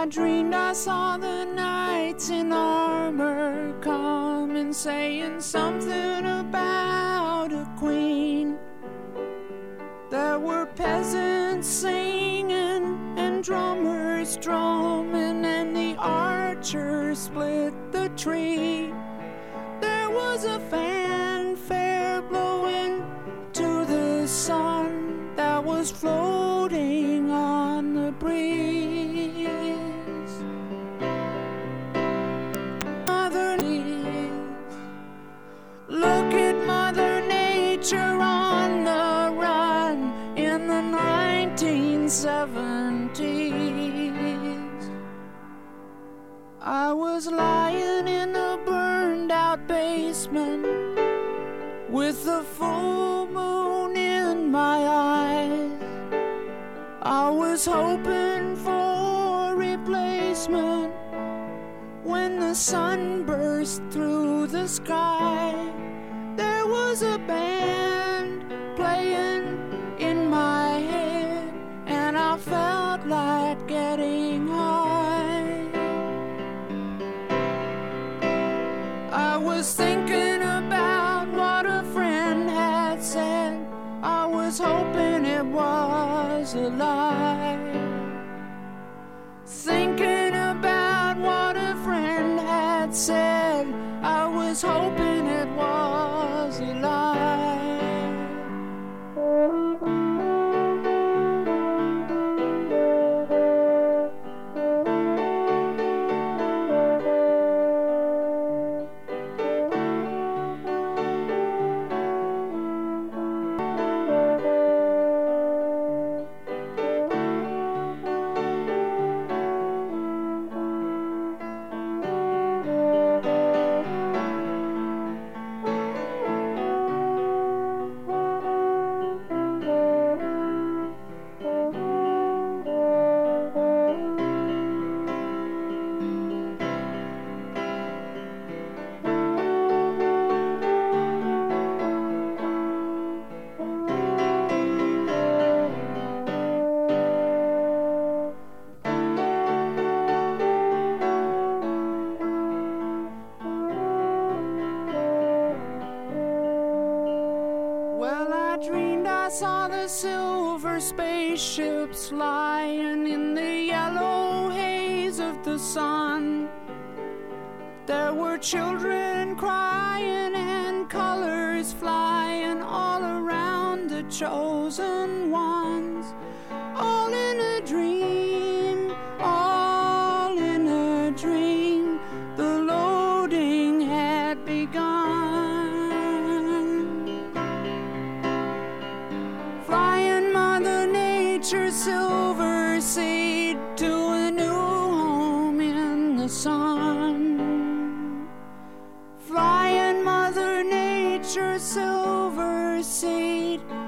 dreamed I saw the knights in armor coming, saying something about a queen. There were peasants singing and drummers drumming, and the archers split the tree. There was a fanfare blowing to the sun that was floating on the breeze. Mother look at Mother Nature on the run in the 1970s. I was lying in a burned out basement with the full moon in my eyes. I was hoping for replacement when the sun burst through the sky. There was a band playing in my head, and I felt like getting high. I was thinking about what a friend had said. I was hoping it was a lie. Thinking about what a friend had said, I was hoping it was a lie. I saw the silver spaceships lying in the yellow haze of the sun. There were children crying and colors flying all around the chosen ones. All in a dream, all in a dream. The loading had begun. Flying Mother Nature's silver seed to a new home in the sun. Flying Mother Nature's silver seed